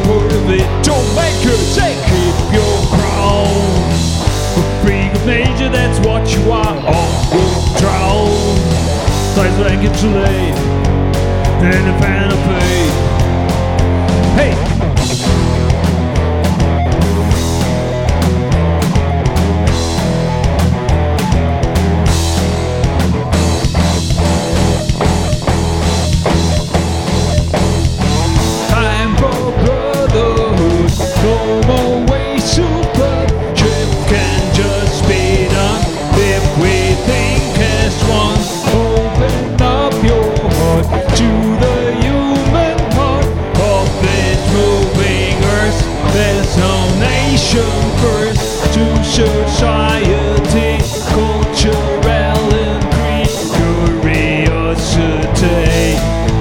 part of it. Don't make her take it, your crown. A freak of nature, that's what you are. On your throne. Times when it's too late, and the fan of fate. Hey! Time for brotherhood, no more ways to blood. Trip can just be done if we think as one. Open up your heart to the human part of this moving earth. There's no nation first to society, cultural and curiosity.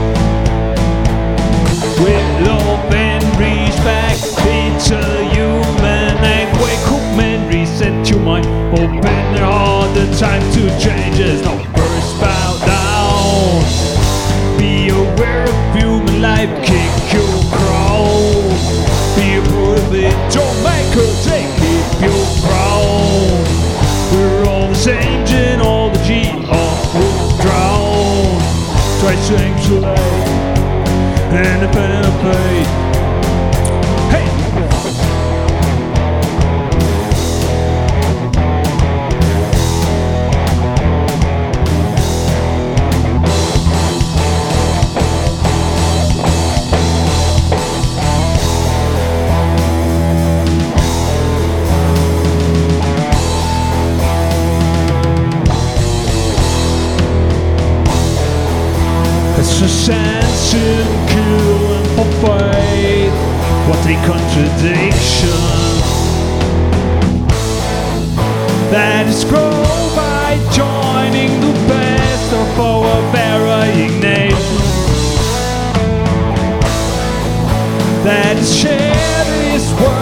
With love and respect, it's a human act. Wake up and reset your mind. Open your heart, the time to change is no first bow down. Be aware of human life, kick your crown. Be a part of it, don't make her take it, your crown. We're all the same, in all the G, all will drown. Try to encapsulate and the pen of fate. Hey! It's a sense in kill and for fight. What a contradiction. That is grow by joining the best of our varying nations. That is share this world.